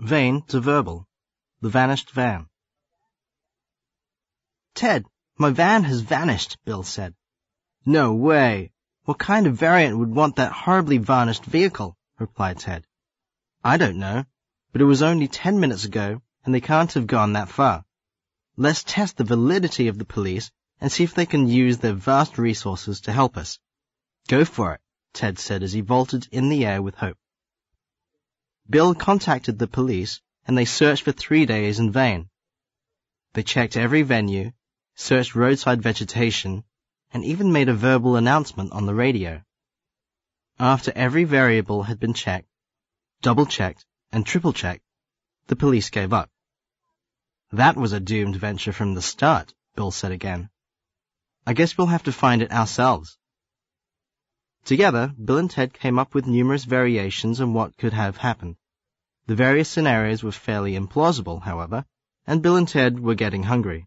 Vain to verbal. The vanished van. "Ted, my van has vanished," Bill said. "No way. What kind of variant would want that horribly varnished vehicle?" replied Ted. "I don't know, but it was only 10 minutes ago, and they can't have gone that far. Let's test the validity of the police and see if they can use their vast resources to help us." "Go for it," Ted said as he vaulted in the air with hope. Bill contacted the police, and they searched for 3 days in vain. They checked every venue, searched roadside vegetation, and even made a verbal announcement on the radio. After every variable had been checked, double-checked, and triple-checked, the police gave up. "That was a doomed venture from the start," Bill said again. "I guess we'll have to find it ourselves." Together, Bill and Ted came up with numerous variations on what could have happened. The various scenarios were fairly implausible, however, and Bill and Ted were getting hungry.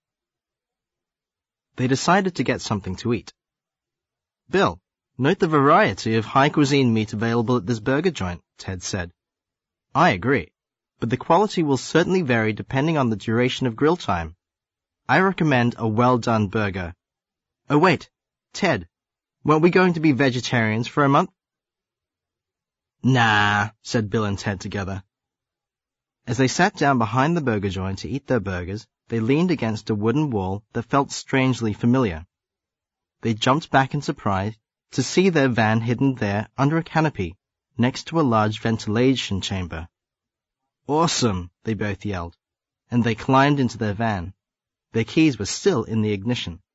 They decided to get something to eat. "Bill, note the variety of high cuisine meat available at this burger joint," Ted said. "I agree, but the quality will certainly vary depending on the duration of grill time. I recommend a well-done burger. Oh wait, Ted, weren't we going to be vegetarians for a month?" "Nah," said Bill and Ted together. As they sat down behind the burger joint to eat their burgers, they leaned against a wooden wall that felt strangely familiar. They jumped back in surprise to see their van hidden there under a canopy next to a large ventilation chamber. "Awesome!" they both yelled, and they climbed into their van. Their keys were still in the ignition.